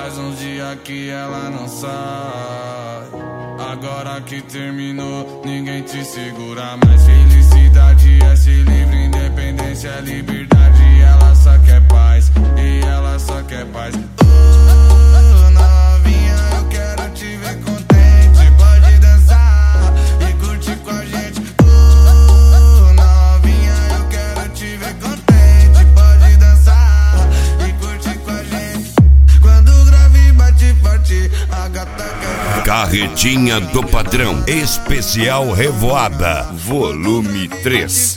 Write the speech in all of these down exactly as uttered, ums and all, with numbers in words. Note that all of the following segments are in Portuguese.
Faz uns dias que ela não sai. Agora que terminou, ninguém te segura mais. Felicidade é ser livre, independência é liberdade. Ela só quer paz, e ela só quer paz. Oh, novinha, eu quero te ver contente. Pode dançar e curtir com a gente. Oh, novinha, eu quero te ver contente. Pode dançar e curtir com a gente. Quando o grave bate forte, a gata quer. Carretinha do Patrão, especial Revoada, volume três.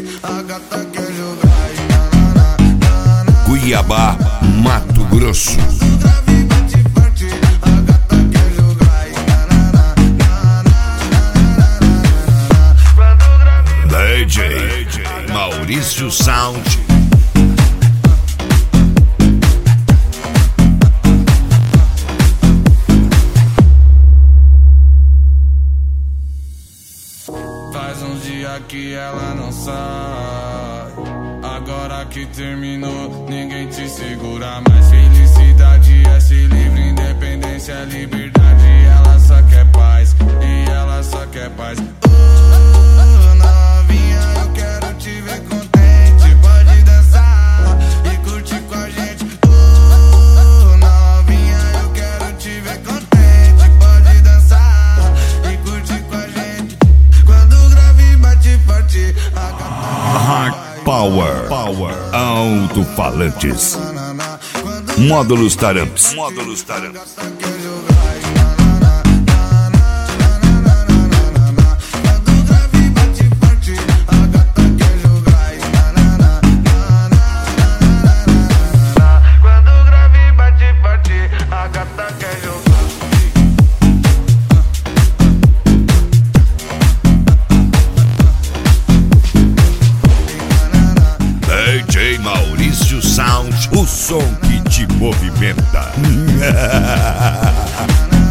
Cuiabá, Mato Grosso. D J Maurício Sound. Faz uns dias que ela não sai. Agora que terminou, ninguém te segura mais. Felicidade é ser livre, independência é liberdade. Ela só quer paz, e ela só quer paz. Oh, novinha, eu quero te ver contente. Pode dançar e curtir com a gente. Oh, novinha, eu quero te ver contente. Pode dançar e curtir com a gente. Quando o grave bate forte, a gata Hard Power, Power, alto-falantes, módulos Taramps, módulos Taramps. D J Maurício Sound, o som que te movimenta.